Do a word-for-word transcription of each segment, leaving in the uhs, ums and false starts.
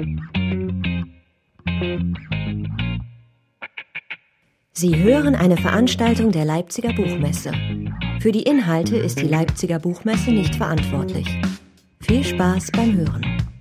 Sie hören eine Veranstaltung der Leipziger Buchmesse. Für die Inhalte ist die Leipziger Buchmesse nicht verantwortlich. Viel Spaß beim Hören.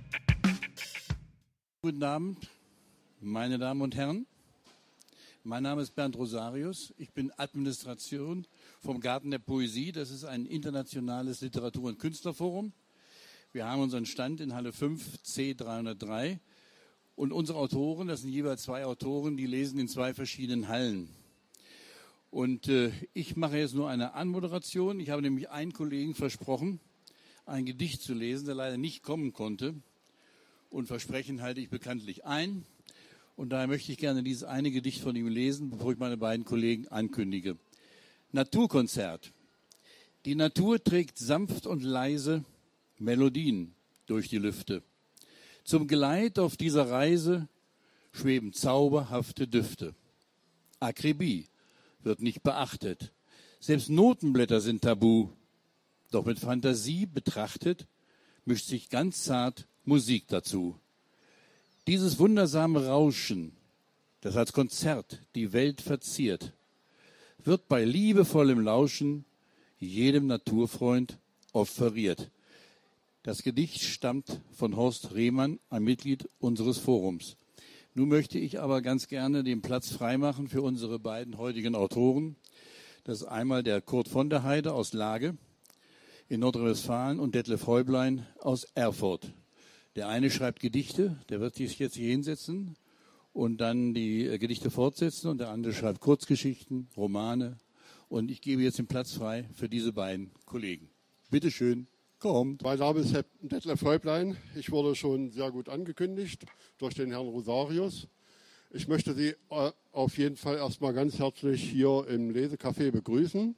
Guten Abend, meine Damen und Herren. Mein Name ist Bernd Rosarius. Ich bin Administration vom Garten der Poesie. Das ist ein internationales Literatur- und Künstlerforum. Wir haben unseren Stand in Halle fünf C dreihundertdrei. Und unsere Autoren, das sind jeweils zwei Autoren, die lesen in zwei verschiedenen Hallen. Und äh, ich mache jetzt nur eine Anmoderation. Ich habe nämlich einen Kollegen versprochen, ein Gedicht zu lesen, der leider nicht kommen konnte. Und Versprechen halte ich bekanntlich ein. Und daher möchte ich gerne dieses eine Gedicht von ihm lesen, bevor ich meine beiden Kollegen ankündige. Naturkonzert. Die Natur trägt sanft und leise Melodien durch die Lüfte. Zum Geleit auf dieser Reise schweben zauberhafte Düfte. Akribie wird nicht beachtet. Selbst Notenblätter sind tabu. Doch mit Fantasie betrachtet mischt sich ganz zart Musik dazu. Dieses wundersame Rauschen, das als Konzert die Welt verziert, wird bei liebevollem Lauschen jedem Naturfreund offeriert. Das Gedicht stammt von Horst Rehmann, ein Mitglied unseres Forums. Nun möchte ich aber ganz gerne den Platz freimachen für unsere beiden heutigen Autoren. Das ist einmal der Kurt von der Heide aus Lage in Nordrhein-Westfalen und Detlef Häublein aus Erfurt. Der eine schreibt Gedichte, der wird sich jetzt hier hinsetzen und dann die Gedichte fortsetzen, und der andere schreibt Kurzgeschichten, Romane, und ich gebe jetzt den Platz frei für diese beiden Kollegen. Bitte schön. Kommt. Mein Name ist Detlef Häublein. Ich wurde schon sehr gut angekündigt durch den Herrn Rosarius. Ich möchte Sie auf jeden Fall erstmal ganz herzlich hier im Lesecafé begrüßen.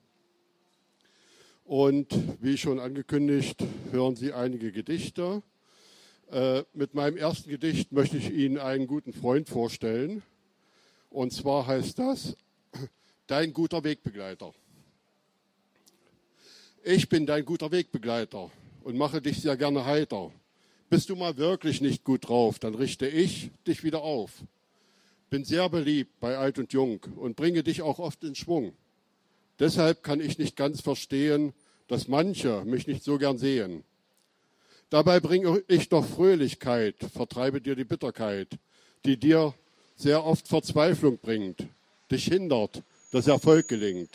Und wie schon angekündigt, hören Sie einige Gedichte. Äh, mit meinem ersten Gedicht möchte ich Ihnen einen guten Freund vorstellen. Und zwar heißt das Dein guter Wegbegleiter. Ich bin dein guter Wegbegleiter und mache dich sehr gerne heiter. Bist du mal wirklich nicht gut drauf, dann richte ich dich wieder auf. Bin sehr beliebt bei Alt und Jung und bringe dich auch oft in Schwung. Deshalb kann ich nicht ganz verstehen, dass manche mich nicht so gern sehen. Dabei bringe ich doch Fröhlichkeit, vertreibe dir die Bitterkeit, die dir sehr oft Verzweiflung bringt, dich hindert, dass Erfolg gelingt.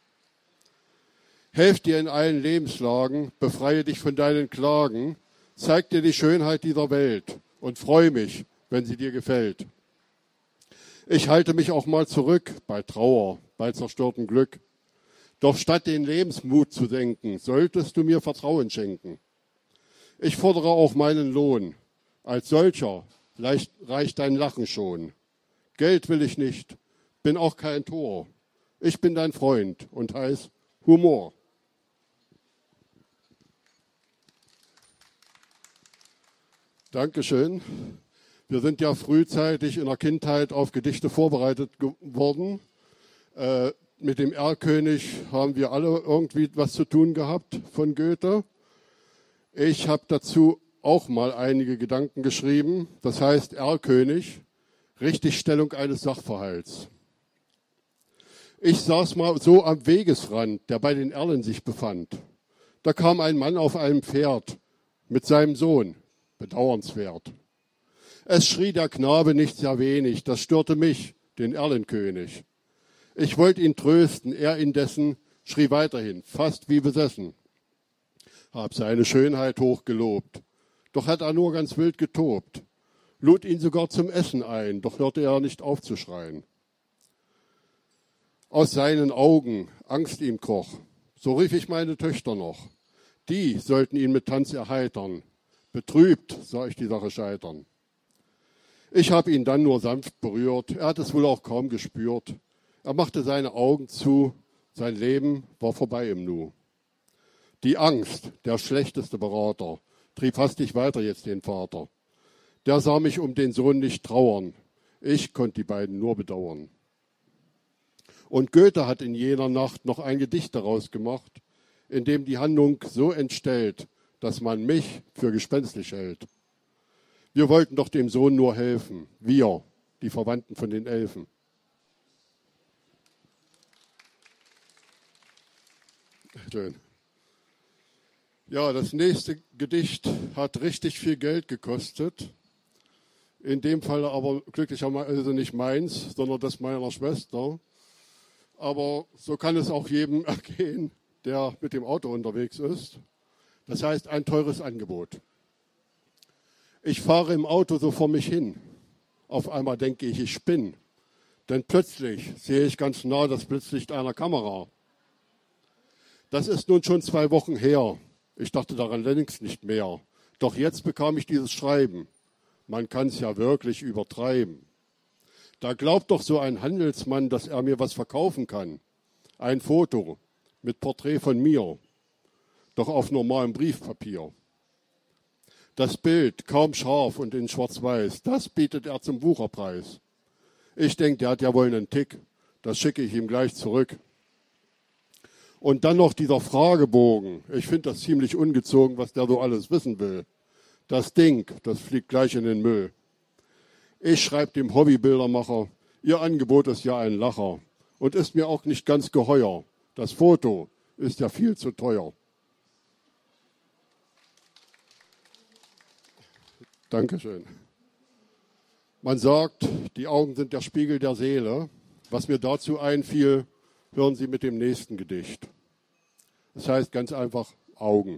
Helf dir in allen Lebenslagen, befreie dich von deinen Klagen, zeig dir die Schönheit dieser Welt und freu mich, wenn sie dir gefällt. Ich halte mich auch mal zurück bei Trauer, bei zerstörtem Glück. Doch statt den Lebensmut zu senken, solltest du mir Vertrauen schenken. Ich fordere auch meinen Lohn. Als solcher reicht dein Lachen schon. Geld will ich nicht, bin auch kein Tor. Ich bin dein Freund und heiß Humor. Dankeschön. Wir sind ja frühzeitig in der Kindheit auf Gedichte vorbereitet geworden. Äh, mit dem Erlkönig haben wir alle irgendwie was zu tun gehabt von Goethe. Ich habe dazu auch mal einige Gedanken geschrieben. Das heißt Erlkönig, Richtigstellung eines Sachverhalts. Ich saß mal so am Wegesrand, der bei den Erlen sich befand. Da kam ein Mann auf einem Pferd mit seinem Sohn. Bedauernswert. Es schrie der Knabe nicht sehr wenig, das störte mich, den Erlenkönig. Ich wollte ihn trösten, er indessen schrie weiterhin, fast wie besessen. Hab seine Schönheit hochgelobt, doch hat er nur ganz wild getobt, lud ihn sogar zum Essen ein, doch hörte er nicht auf zu schreien. Aus seinen Augen Angst ihm kroch, so rief ich meine Töchter noch, die sollten ihn mit Tanz erheitern. Betrübt sah ich die Sache scheitern. Ich habe ihn dann nur sanft berührt, er hat es wohl auch kaum gespürt. Er machte seine Augen zu, sein Leben war vorbei im Nu. Die Angst, der schlechteste Berater, trieb hastig weiter jetzt den Vater. Der sah mich um den Sohn nicht trauern, ich konnte die beiden nur bedauern. Und Goethe hat in jener Nacht noch ein Gedicht daraus gemacht, in dem die Handlung so entstellt, dass man mich für gespenstisch hält. Wir wollten doch dem Sohn nur helfen. Wir, die Verwandten von den Elfen. Schön. Ja, das nächste Gedicht hat richtig viel Geld gekostet. In dem Fall aber glücklicherweise nicht meins, sondern das meiner Schwester. Aber so kann es auch jedem ergehen, der mit dem Auto unterwegs ist. Das heißt, ein teures Angebot. Ich fahre im Auto so vor mich hin. Auf einmal denke ich, ich spinne. Denn plötzlich sehe ich ganz nah das Blitzlicht einer Kamera. Das ist nun schon zwei Wochen her. Ich dachte daran längst nicht mehr. Doch jetzt bekam ich dieses Schreiben. Man kann es ja wirklich übertreiben. Da glaubt doch so ein Handelsmann, dass er mir was verkaufen kann. Ein Foto mit Porträt von mir, doch auf normalem Briefpapier. Das Bild, kaum scharf und in Schwarz-Weiß, das bietet er zum Wucherpreis. Ich denke, der hat ja wohl einen Tick, das schicke ich ihm gleich zurück. Und dann noch dieser Fragebogen. Ich finde das ziemlich ungezogen, was der so alles wissen will. Das Ding, das fliegt gleich in den Müll. Ich schreibe dem Hobbybildermacher, Ihr Angebot ist ja ein Lacher und ist mir auch nicht ganz geheuer. Das Foto ist ja viel zu teuer. Dankeschön. Man sagt, die Augen sind der Spiegel der Seele. Was mir dazu einfiel, hören Sie mit dem nächsten Gedicht. Das heißt ganz einfach Augen.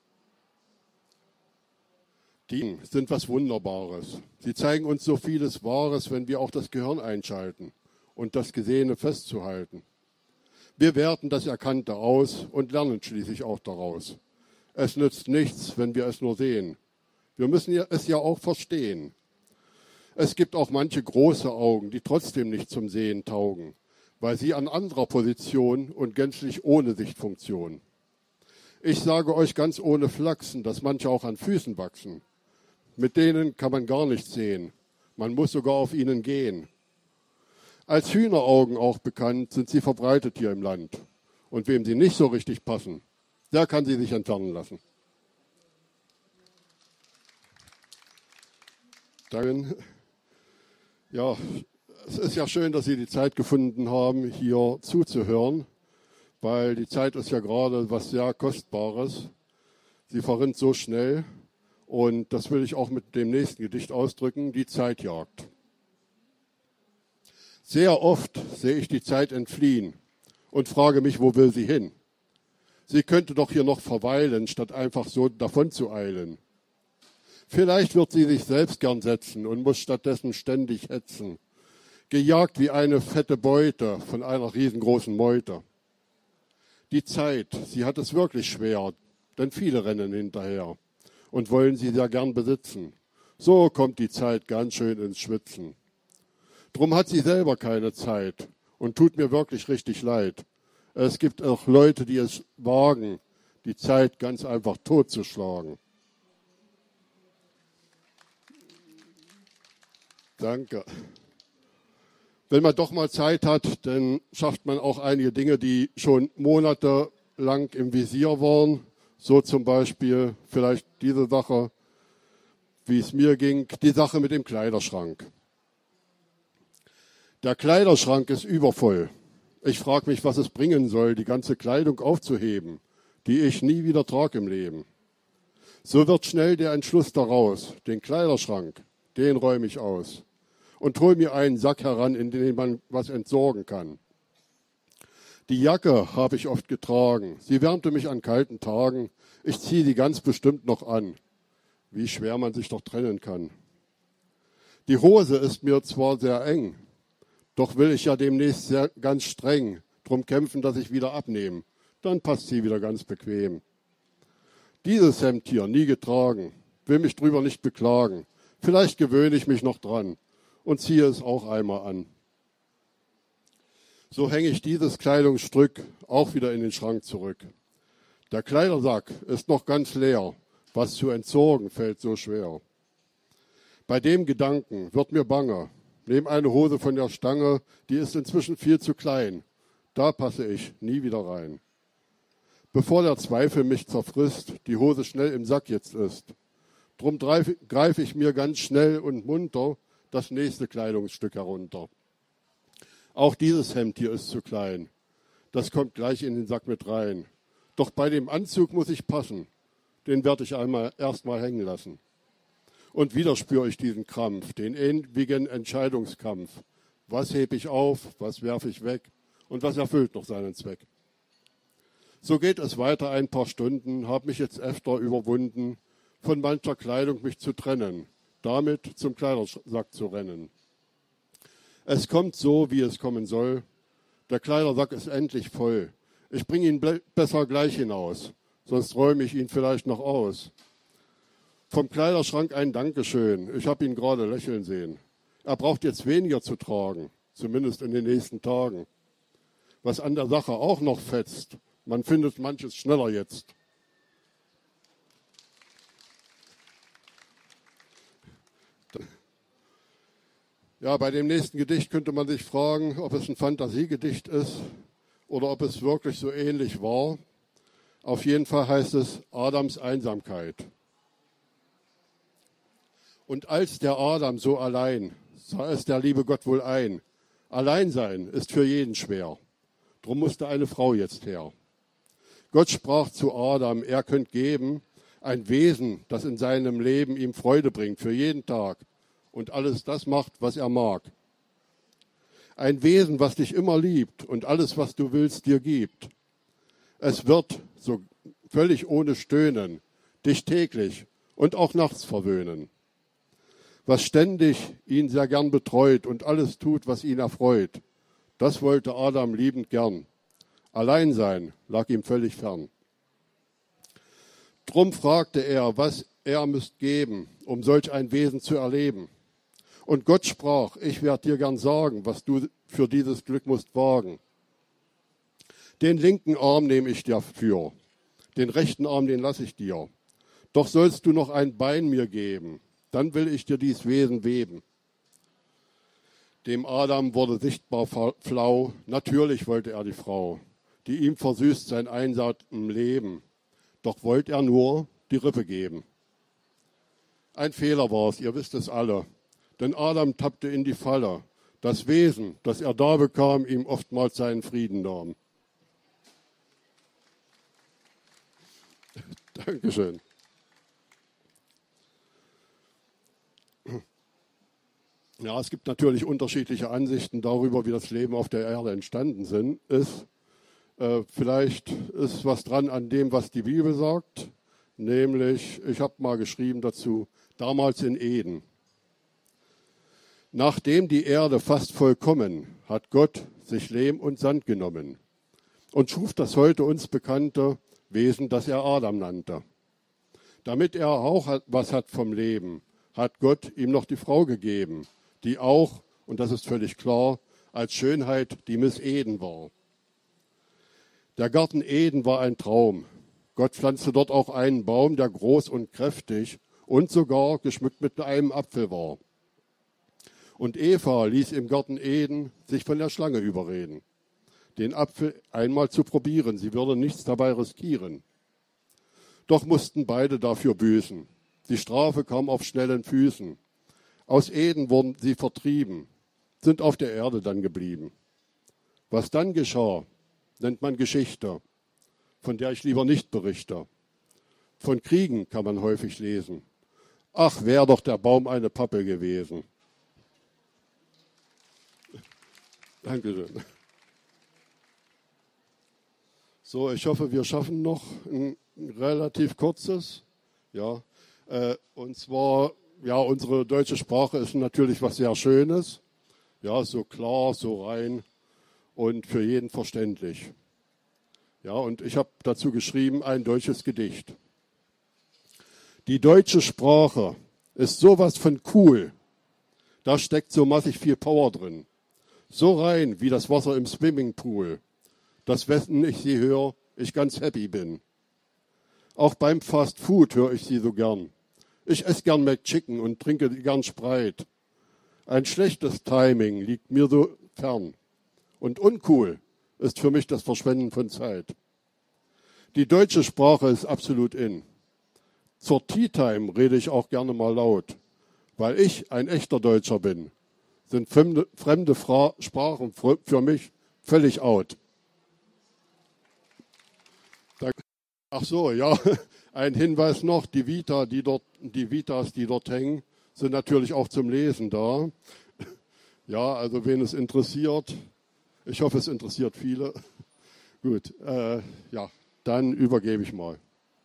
Die sind was Wunderbares. Sie zeigen uns so vieles Wahres, wenn wir auch das Gehirn einschalten und das Gesehene festzuhalten. Wir werten das Erkannte aus und lernen schließlich auch daraus. Es nützt nichts, wenn wir es nur sehen. Wir müssen es ja auch verstehen. Es gibt auch manche große Augen, die trotzdem nicht zum Sehen taugen, weil sie an anderer Position und gänzlich ohne Sichtfunktion. Ich sage euch ganz ohne Flachsen, dass manche auch an Füßen wachsen. Mit denen kann man gar nichts sehen. Man muss sogar auf ihnen gehen. Als Hühneraugen auch bekannt sind sie verbreitet hier im Land. Und wem sie nicht so richtig passen, der kann sie sich entfernen lassen. Danke. Ja, es ist ja schön, dass Sie die Zeit gefunden haben, hier zuzuhören, weil die Zeit ist ja gerade was sehr Kostbares. Sie verrinnt so schnell und das will ich auch mit dem nächsten Gedicht ausdrücken, die Zeit jagt. Sehr oft sehe ich die Zeit entfliehen und frage mich, wo will sie hin? Sie könnte doch hier noch verweilen, statt einfach so davon zu eilen. Vielleicht wird sie sich selbst gern setzen und muss stattdessen ständig hetzen, gejagt wie eine fette Beute von einer riesengroßen Meute. Die Zeit, sie hat es wirklich schwer, denn viele rennen hinterher und wollen sie sehr gern besitzen. So kommt die Zeit ganz schön ins Schwitzen. Drum hat sie selber keine Zeit und tut mir wirklich richtig leid. Es gibt auch Leute, die es wagen, die Zeit ganz einfach totzuschlagen. Danke. Wenn man doch mal Zeit hat, dann schafft man auch einige Dinge, die schon monatelang im Visier waren. So zum Beispiel vielleicht diese Sache, wie es mir ging, die Sache mit dem Kleiderschrank. Der Kleiderschrank ist übervoll. Ich frage mich, was es bringen soll, die ganze Kleidung aufzuheben, die ich nie wieder trage im Leben. So wird schnell der Entschluss daraus, den Kleiderschrank, den räume ich aus. Und hol mir einen Sack heran, in den man was entsorgen kann. Die Jacke habe ich oft getragen. Sie wärmte mich an kalten Tagen. Ich ziehe sie ganz bestimmt noch an. Wie schwer man sich doch trennen kann. Die Hose ist mir zwar sehr eng, doch will ich ja demnächst sehr, ganz streng drum kämpfen, dass ich wieder abnehme. Dann passt sie wieder ganz bequem. Dieses Hemd hier, nie getragen, will mich drüber nicht beklagen. Vielleicht gewöhne ich mich noch dran und ziehe es auch einmal an. So hänge ich dieses Kleidungsstück auch wieder in den Schrank zurück. Der Kleidersack ist noch ganz leer, was zu entsorgen fällt so schwer. Bei dem Gedanken wird mir bange, nehme eine Hose von der Stange, die ist inzwischen viel zu klein, da passe ich nie wieder rein. Bevor der Zweifel mich zerfrisst, die Hose schnell im Sack jetzt ist, Drum greife ich mir ganz schnell und munter das nächste Kleidungsstück herunter. Auch dieses Hemd hier ist zu klein. Das kommt gleich in den Sack mit rein. Doch bei dem Anzug muss ich passen. Den werde ich einmal erstmal hängen lassen. Und wieder spüre ich diesen Krampf, den ewigen Entscheidungskampf. Was hebe ich auf, was werfe ich weg und was erfüllt noch seinen Zweck? So geht es weiter ein paar Stunden, habe mich jetzt öfter überwunden, von mancher Kleidung mich zu trennen, damit zum Kleidersack zu rennen. Es kommt so, wie es kommen soll. Der Kleidersack ist endlich voll. Ich bringe ihn ble- besser gleich hinaus, sonst räume ich ihn vielleicht noch aus. Vom Kleiderschrank ein Dankeschön, ich habe ihn gerade lächeln sehen. Er braucht jetzt weniger zu tragen, zumindest in den nächsten Tagen. Was an der Sache auch noch fetzt, man findet manches schneller jetzt. Ja, bei dem nächsten Gedicht könnte man sich fragen, ob es ein Fantasiegedicht ist oder ob es wirklich so ähnlich war. Auf jeden Fall heißt es Adams Einsamkeit. Und als der Adam so allein, sah es der liebe Gott wohl ein, Alleinsein ist für jeden schwer. Drum musste eine Frau jetzt her. Gott sprach zu Adam, er könnt geben, ein Wesen, das in seinem Leben ihm Freude bringt, für jeden Tag und alles das macht, was er mag. Ein Wesen, was dich immer liebt und alles, was du willst, dir gibt. Es wird, so völlig ohne Stöhnen, dich täglich und auch nachts verwöhnen. Was ständig ihn sehr gern betreut und alles tut, was ihn erfreut, das wollte Adam liebend gern. Alleinsein lag ihm völlig fern. Drum fragte er, was er müsst geben, um solch ein Wesen zu erleben. Und Gott sprach, ich werde dir gern sagen, was du für dieses Glück musst wagen. Den linken Arm nehme ich dir für, den rechten Arm, den lasse ich dir. Doch sollst du noch ein Bein mir geben, dann will ich dir dies Wesen weben. Dem Adam wurde sichtbar flau, natürlich wollte er die Frau, die ihm versüßt sein einsamen Leben. Doch wollte er nur die Rippe geben. Ein Fehler war es, ihr wisst es alle, denn Adam tappte in die Falle. Das Wesen, das er da bekam, ihm oftmals seinen Frieden nahm. Dankeschön. Ja, es gibt natürlich unterschiedliche Ansichten darüber, wie das Leben auf der Erde entstanden sind, ist. Äh, vielleicht ist was dran an dem, was die Bibel sagt, nämlich, ich habe mal geschrieben dazu, damals in Eden. Nachdem die Erde fast vollkommen, hat Gott sich Lehm und Sand genommen und schuf das heute uns bekannte Wesen, das er Adam nannte. Damit er auch was hat vom Leben, hat Gott ihm noch die Frau gegeben, die auch, und das ist völlig klar, als Schönheit die Miss Eden war. Der Garten Eden war ein Traum. Gott pflanzte dort auch einen Baum, der groß und kräftig und sogar geschmückt mit einem Apfel war. Und Eva ließ im Garten Eden sich von der Schlange überreden, den Apfel einmal zu probieren, sie würde nichts dabei riskieren. Doch mussten beide dafür büßen. Die Strafe kam auf schnellen Füßen. Aus Eden wurden sie vertrieben, sind auf der Erde dann geblieben. Was dann geschah, nennt man Geschichte, von der ich lieber nicht berichte. Von Kriegen kann man häufig lesen. Ach, wär doch der Baum eine Pappe gewesen. Dankeschön. So, ich hoffe, wir schaffen noch ein relativ kurzes. Ja, äh, und zwar, ja, unsere deutsche Sprache ist natürlich was sehr Schönes. Ja, so klar, so rein und für jeden verständlich. Ja, und ich habe dazu geschrieben, ein deutsches Gedicht. Die deutsche Sprache ist sowas von cool. Da steckt so massig viel Power drin. So rein wie das Wasser im Swimmingpool, dass wenn ich sie höre, ich ganz happy bin. Auch beim Fast Food höre ich sie so gern. Ich esse gern McChicken und trinke gern Sprite. Ein schlechtes Timing liegt mir so fern. Und uncool ist für mich das Verschwenden von Zeit. Die deutsche Sprache ist absolut in. Zur Tea Time rede ich auch gerne mal laut, weil ich ein echter Deutscher bin. Sind fremde, fremde Fra- Sprachen für mich völlig out. Da, ach so, ja, ein Hinweis noch, die Vita, die dort, die Vitas, die dort hängen, sind natürlich auch zum Lesen da. Ja, also wen es interessiert, ich hoffe, es interessiert viele. Gut, äh, ja, dann übergebe ich mal.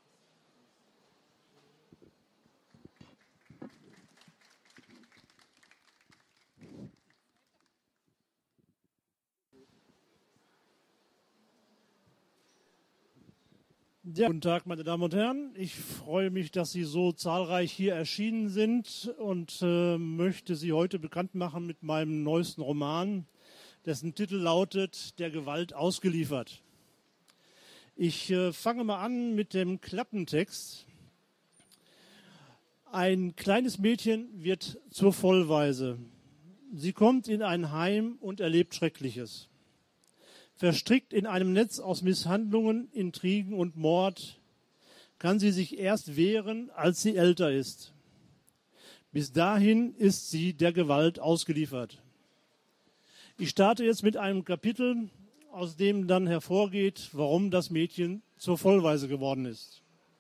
Ja, guten Tag, meine Damen und Herren. Ich freue mich, dass Sie so zahlreich hier erschienen sind und äh, möchte Sie heute bekannt machen mit meinem neuesten Roman, dessen Titel lautet Der Gewalt ausgeliefert. Ich äh, fange mal an mit dem Klappentext. Ein kleines Mädchen wird zur Vollwaise. Sie kommt in ein Heim und erlebt Schreckliches. Verstrickt in einem Netz aus Misshandlungen, Intrigen und Mord, kann sie sich erst wehren, als sie älter ist. Bis dahin ist sie der Gewalt ausgeliefert. Ich starte jetzt mit einem Kapitel, aus dem dann hervorgeht, warum das Mädchen zur Vollwaise geworden ist.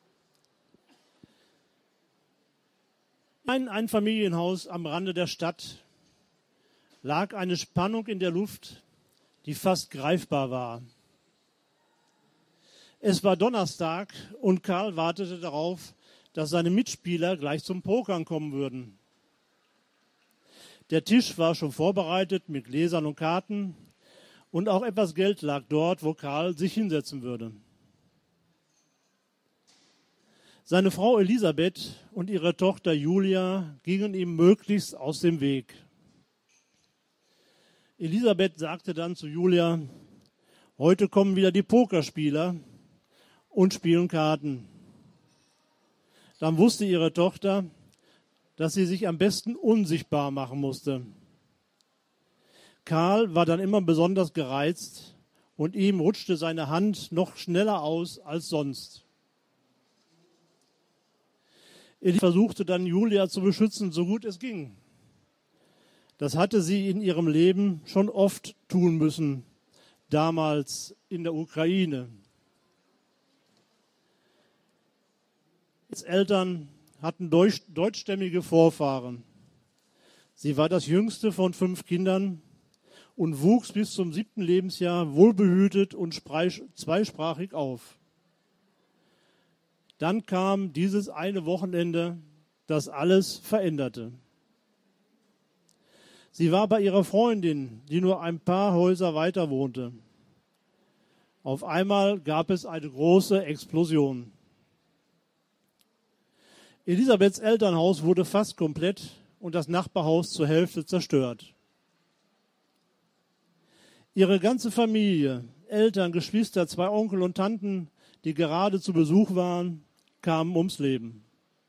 Ein Einfamilienhaus am Rande der Stadt lag eine Spannung in der Luft, die fast greifbar war. Es war Donnerstag und Karl wartete darauf, dass seine Mitspieler gleich zum Pokern kommen würden. Der Tisch war schon vorbereitet mit Gläsern und Karten und auch etwas Geld lag dort, wo Karl sich hinsetzen würde. Seine Frau Elisabeth und ihre Tochter Julia gingen ihm möglichst aus dem Weg. Elisabeth sagte dann zu Julia, heute kommen wieder die Pokerspieler und spielen Karten. Dann wusste ihre Tochter, dass sie sich am besten unsichtbar machen musste. Karl war dann immer besonders gereizt und ihm rutschte seine Hand noch schneller aus als sonst. Elisabeth versuchte dann Julia zu beschützen, so gut es ging. Das hatte sie in ihrem Leben schon oft tun müssen, damals in der Ukraine. Ihre Eltern hatten deutsch, deutschstämmige Vorfahren. Sie war das jüngste von fünf Kindern und wuchs bis zum siebten Lebensjahr wohlbehütet und zweisprachig auf. Dann kam dieses eine Wochenende, das alles veränderte. Sie war bei ihrer Freundin, die nur ein paar Häuser weiter wohnte. Auf einmal gab es eine große Explosion. Elisabeths Elternhaus wurde fast komplett und das Nachbarhaus zur Hälfte zerstört. Ihre ganze Familie, Eltern, Geschwister, zwei Onkel und Tanten, die gerade zu Besuch waren, kamen ums Leben.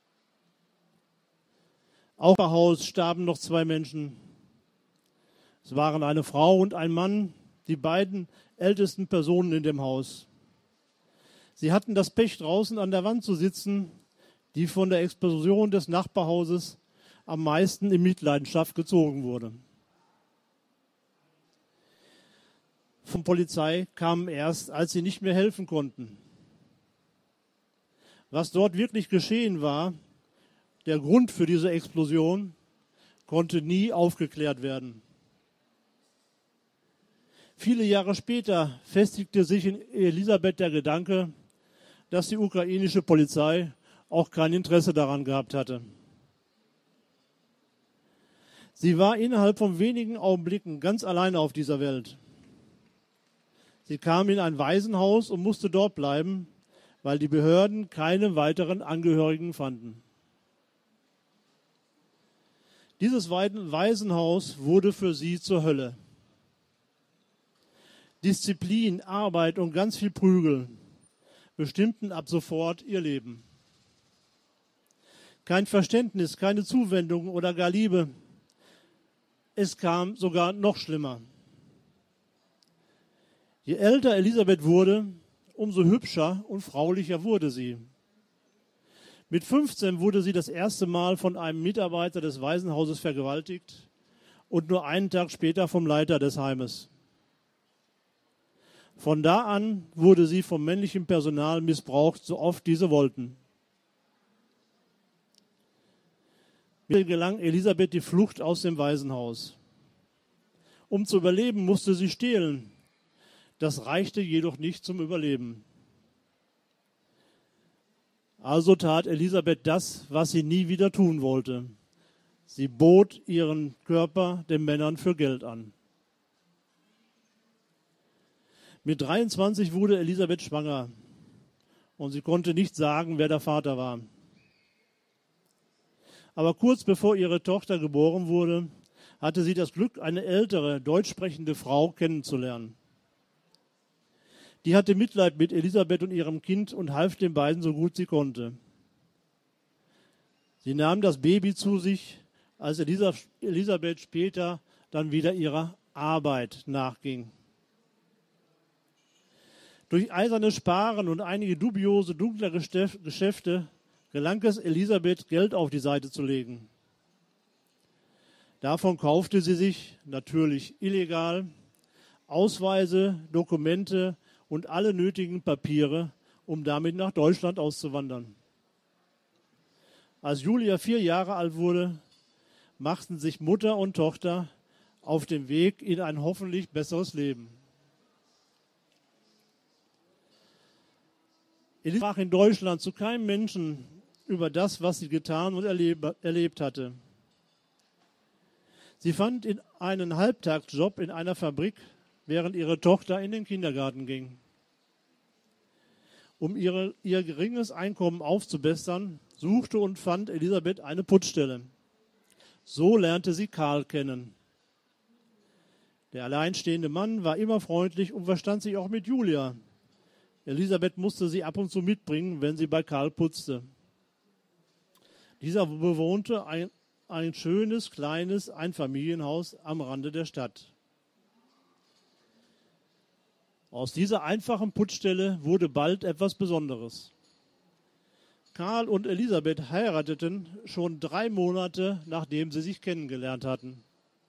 Auch im Haus starben noch zwei Menschen. Es waren eine Frau und ein Mann, die beiden ältesten Personen in dem Haus. Sie hatten das Pech, draußen an der Wand zu sitzen, die von der Explosion des Nachbarhauses am meisten in Mitleidenschaft gezogen wurde. Von Polizei kamen erst, als sie nicht mehr helfen konnten. Was dort wirklich geschehen war, der Grund für diese Explosion, konnte nie aufgeklärt werden. Viele Jahre später festigte sich in Elisabeth der Gedanke, dass die ukrainische Polizei auch kein Interesse daran gehabt hatte. Sie war innerhalb von wenigen Augenblicken ganz alleine auf dieser Welt. Sie kam in ein Waisenhaus und musste dort bleiben, weil die Behörden keine weiteren Angehörigen fanden. Dieses Waisenhaus wurde für sie zur Hölle. Disziplin, Arbeit und ganz viel Prügel bestimmten ab sofort ihr Leben. Kein Verständnis, keine Zuwendung oder gar Liebe. Es kam sogar noch schlimmer. Je älter Elisabeth wurde, umso hübscher und fraulicher wurde sie. Mit fünfzehn wurde sie das erste Mal von einem Mitarbeiter des Waisenhauses vergewaltigt und nur einen Tag später vom Leiter des Heimes. Von da an wurde sie vom männlichen Personal missbraucht, so oft diese wollten. Mir gelang Elisabeth die Flucht aus dem Waisenhaus. Um zu überleben, musste sie stehlen. Das reichte jedoch nicht zum Überleben. Also tat Elisabeth das, was sie nie wieder tun wollte. Sie bot ihren Körper den Männern für Geld an. Mit dreiundzwanzig wurde Elisabeth schwanger und sie konnte nicht sagen, wer der Vater war. Aber kurz bevor ihre Tochter geboren wurde, hatte sie das Glück, eine ältere, deutsch sprechende Frau kennenzulernen. Die hatte Mitleid mit Elisabeth und ihrem Kind und half den beiden so gut sie konnte. Sie nahm das Baby zu sich, als Elisabeth später dann wieder ihrer Arbeit nachging. Durch eisernes Sparen und einige dubiose, dunkle Geschäfte gelang es Elisabeth, Geld auf die Seite zu legen. Davon kaufte sie sich, natürlich illegal, Ausweise, Dokumente und alle nötigen Papiere, um damit nach Deutschland auszuwandern. Als Julia vier Jahre alt wurde, machten sich Mutter und Tochter auf den Weg in ein hoffentlich besseres Leben. Elisabeth sprach in Deutschland zu keinem Menschen über das, was sie getan und erlebt hatte. Sie fand in einen Halbtagsjob in einer Fabrik, während ihre Tochter in den Kindergarten ging. Um ihre, ihr geringes Einkommen aufzubessern, suchte und fand Elisabeth eine Putzstelle. So lernte sie Karl kennen. Der alleinstehende Mann war immer freundlich und verstand sich auch mit Julia. Elisabeth musste sie ab und zu mitbringen, wenn sie bei Karl putzte. Dieser bewohnte ein, ein schönes, kleines Einfamilienhaus am Rande der Stadt. Aus dieser einfachen Putzstelle wurde bald etwas Besonderes. Karl und Elisabeth heirateten schon drei Monate, nachdem sie sich kennengelernt hatten.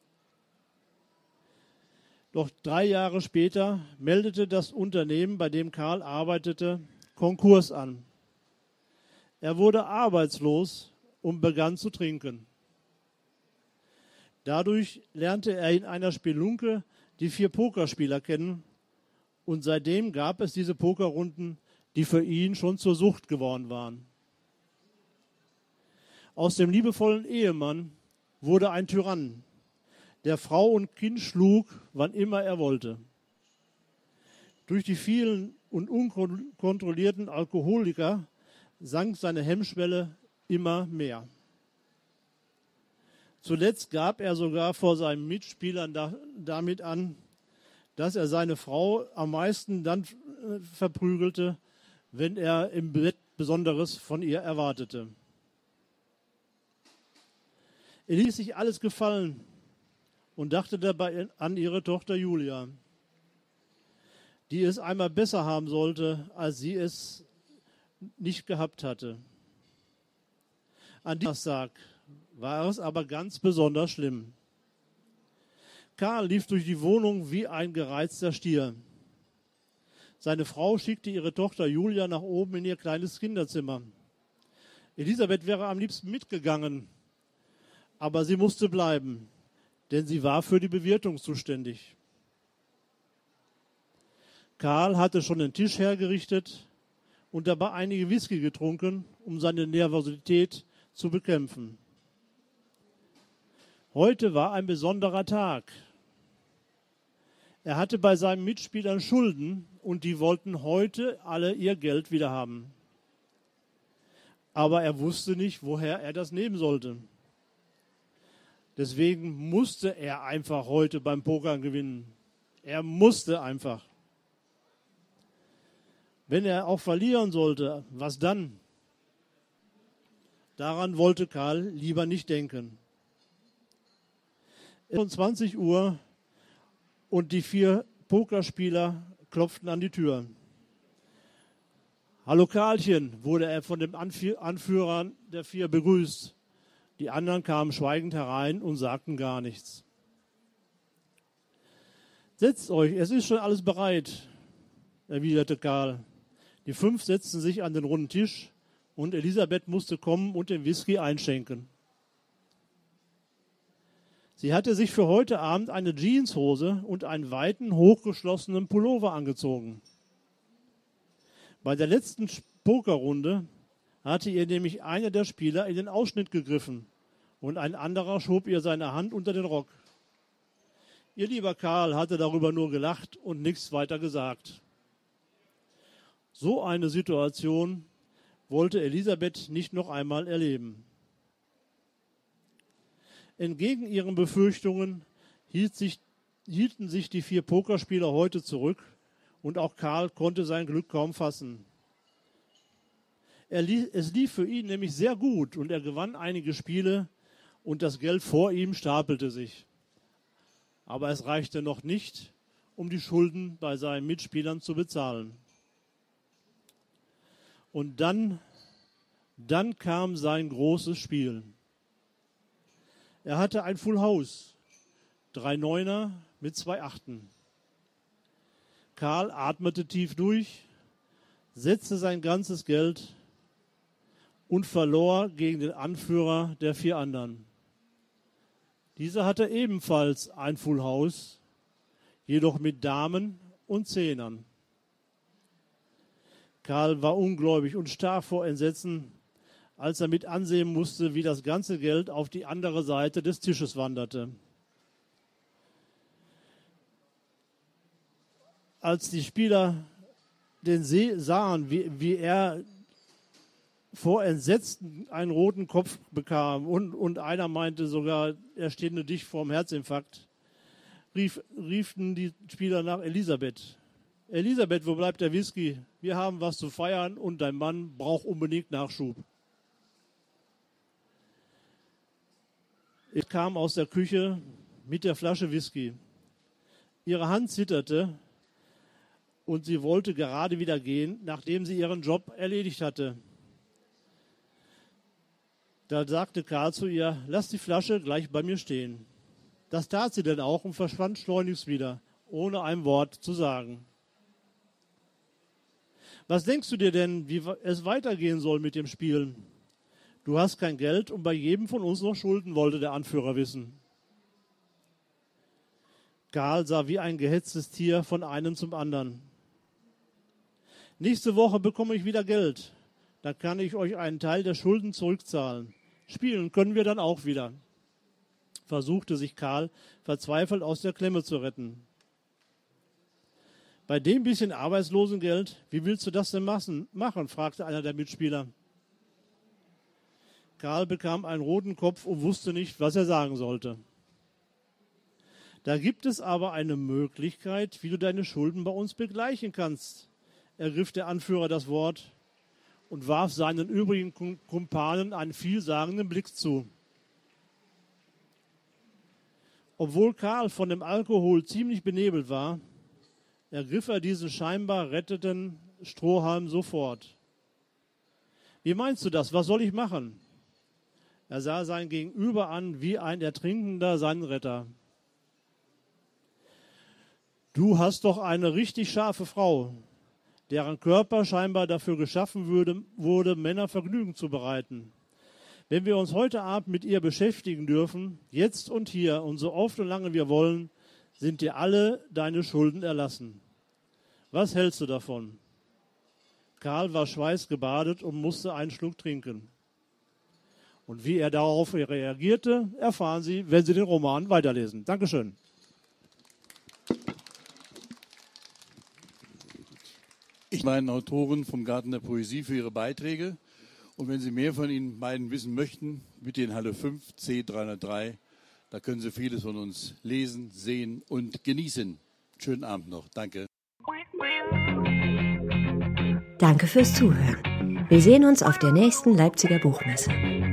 Doch drei Jahre später meldete das Unternehmen, bei dem Karl arbeitete, Konkurs an. Er wurde arbeitslos und begann zu trinken. Dadurch lernte er in einer Spelunke die vier Pokerspieler kennen und seitdem gab es diese Pokerrunden, die für ihn schon zur Sucht geworden waren. Aus dem liebevollen Ehemann wurde ein Tyrann, der Frau und Kind schlug, wann immer er wollte. Durch die vielen und unkontrollierten Alkoholiker sank seine Hemmschwelle immer mehr. Zuletzt gab er sogar vor seinen Mitspielern da, damit an, dass er seine Frau am meisten dann verprügelte, wenn er im Bett Besonderes von ihr erwartete. Er ließ sich alles gefallen und dachte dabei an ihre Tochter Julia, die es einmal besser haben sollte, als sie es nicht gehabt hatte. An diesem Tag war es aber ganz besonders schlimm. Karl lief durch die Wohnung wie ein gereizter Stier. Seine Frau schickte ihre Tochter Julia nach oben in ihr kleines Kinderzimmer. Elisabeth wäre am liebsten mitgegangen, aber sie musste bleiben, denn sie war für die Bewirtung zuständig. Karl hatte schon den Tisch hergerichtet und dabei einige Whisky getrunken, um seine Nervosität zu bekämpfen. Heute war ein besonderer Tag. Er hatte bei seinen Mitspielern Schulden und die wollten heute alle ihr Geld wieder haben. Aber er wusste nicht, woher er das nehmen sollte. Deswegen musste er einfach heute beim Pokern gewinnen. Er musste einfach. Wenn er auch verlieren sollte, was dann? Daran wollte Karl lieber nicht denken. Es war zwanzig Uhr und die vier Pokerspieler klopften an die Tür. Hallo Karlchen, wurde er von dem Anführer der vier begrüßt. Die anderen kamen schweigend herein und sagten gar nichts. Setzt euch, es ist schon alles bereit, erwiderte Karl. Die fünf setzten sich an den runden Tisch und Elisabeth musste kommen und den Whisky einschenken. Sie hatte sich für heute Abend eine Jeanshose und einen weiten, hochgeschlossenen Pullover angezogen. Bei der letzten Pokerrunde hatte ihr nämlich einer der Spieler in den Ausschnitt gegriffen und ein anderer schob ihr seine Hand unter den Rock. Ihr lieber Karl hatte darüber nur gelacht und nichts weiter gesagt. So eine Situation wollte Elisabeth nicht noch einmal erleben. Entgegen ihren Befürchtungen hielt sich, hielten sich die vier Pokerspieler heute zurück und auch Karl konnte sein Glück kaum fassen. Er lief, es lief für ihn nämlich sehr gut und er gewann einige Spiele und das Geld vor ihm stapelte sich. Aber es reichte noch nicht, um die Schulden bei seinen Mitspielern zu bezahlen. Und dann, dann kam sein großes Spiel. Er hatte ein Full House, drei Neuner mit zwei Achten. Karl atmete tief durch, setzte sein ganzes Geld und verlor gegen den Anführer der vier anderen. Dieser hatte ebenfalls ein Full House, jedoch mit Damen und Zehnern. Karl war ungläubig und starr vor Entsetzen, als er mit ansehen musste, wie das ganze Geld auf die andere Seite des Tisches wanderte. Als die Spieler den sahen, wie, wie er vor Entsetzen einen roten Kopf bekam und, und einer meinte sogar, er steht nur dicht vor dem Herzinfarkt, rief, riefen die Spieler nach Elisabeth. Elisabeth, wo bleibt der Whisky? Wir haben was zu feiern und dein Mann braucht unbedingt Nachschub. Er kam aus der Küche mit der Flasche Whisky. Ihre Hand zitterte und sie wollte gerade wieder gehen, nachdem sie ihren Job erledigt hatte. Da sagte Karl zu ihr, lass die Flasche gleich bei mir stehen. Das tat sie denn auch und verschwand schleunigst wieder, ohne ein Wort zu sagen. Was denkst du dir denn, wie es weitergehen soll mit dem Spielen? Du hast kein Geld und bei jedem von uns noch Schulden, wollte der Anführer wissen. Karl sah wie ein gehetztes Tier von einem zum anderen. Nächste Woche bekomme ich wieder Geld. Dann kann ich euch einen Teil der Schulden zurückzahlen. Spielen können wir dann auch wieder, versuchte sich Karl verzweifelt aus der Klemme zu retten. Bei dem bisschen Arbeitslosengeld, wie willst du das denn machen, fragte einer der Mitspieler. Karl bekam einen roten Kopf und wusste nicht, was er sagen sollte. Da gibt es aber eine Möglichkeit, wie du deine Schulden bei uns begleichen kannst, ergriff der Anführer das Wort und warf seinen übrigen Kumpanen einen vielsagenden Blick zu. Obwohl Karl von dem Alkohol ziemlich benebelt war, ergriff er diesen scheinbar retteten Strohhalm sofort. Wie meinst du das? Was soll ich machen? Er sah sein Gegenüber an wie ein Ertrinkender seinen Retter. Du hast doch eine richtig scharfe Frau, deren Körper scheinbar dafür geschaffen würde, wurde, Männer Vergnügen zu bereiten. Wenn wir uns heute Abend mit ihr beschäftigen dürfen, jetzt und hier und so oft und lange wir wollen, sind dir alle deine Schulden erlassen. Was hältst du davon? Karl war schweißgebadet und musste einen Schluck trinken. Und wie er darauf reagierte, erfahren Sie, wenn Sie den Roman weiterlesen. Dankeschön. Ich danke meinen Autoren vom Garten der Poesie für ihre Beiträge. Und wenn Sie mehr von Ihnen beiden wissen möchten, bitte in Halle fünf, C dreihundertdrei. Da können Sie vieles von uns lesen, sehen und genießen. Schönen Abend noch. Danke. Danke fürs Zuhören. Wir sehen uns auf der nächsten Leipziger Buchmesse.